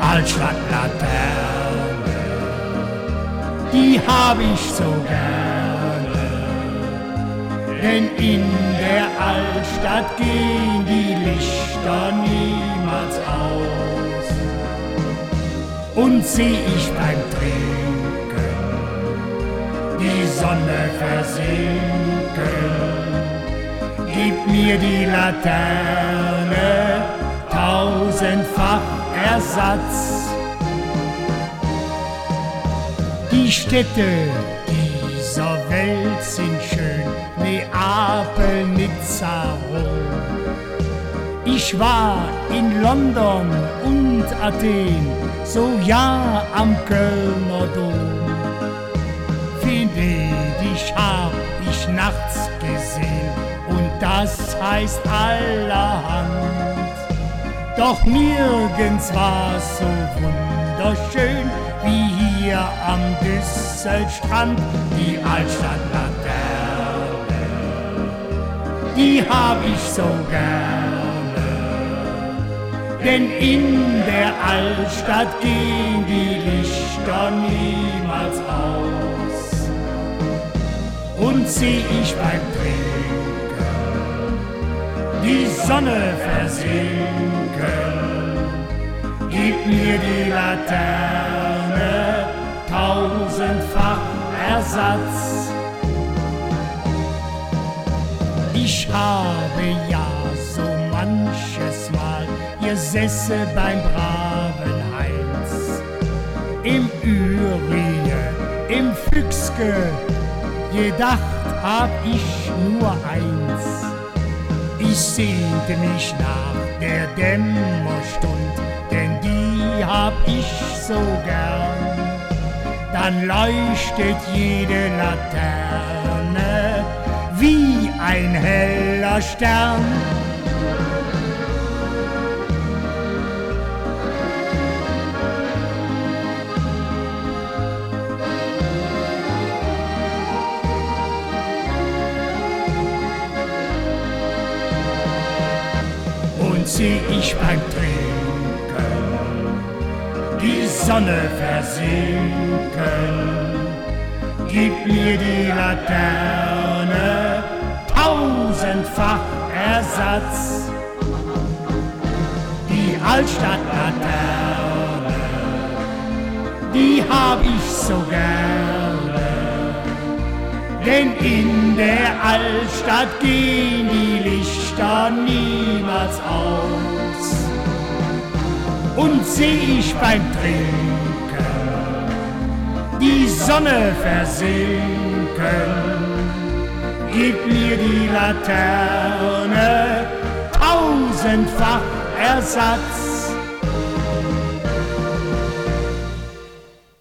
Altstadtlaterne, die hab ich so gerne, denn in der Altstadt gehen die Lichter niemals aus. Und seh ich beim Trinken die Sonne versinken, gibt mir die Laterne tausendfach Ersatz. Die Städte dieser Welt sind schön, Neapel, Nizza, Rom. Ich war in London und Athen, so ja am Kölner Dom. Venedig hab ich nachts gesehen und das heißt allerhand. Doch nirgends war's so wunderschön wie hier am Düsselstrand. Die Altstadtlaterne, die hab ich so gerne, denn in der Altstadt gehen die Lichter niemals aus. Und seh ich beim Trinken die Sonne versinken, gibt mir die Laterne tausendfach Ersatz. Ich habe ja so manches Mal gesessen beim braven Heinz, im Ürie, im Füchske, gedacht hab ich nur eins. Ich sehnte mich nach der Dämmerstund, denn die hab ich so gern. Dann leuchtet jede Laterne wie ein heller Stern. Seh ich beim Trinken die Sonne versinken, gibt mir die Laterne tausendfach Ersatz. Die Altstadtlaterne, die hab ich so gerne, denn in der Altstadt gehen die Lichter niemals aus. Und seh ich beim Trinken die Sonne versinken, gibt mir die Laterne tausendfach Ersatz.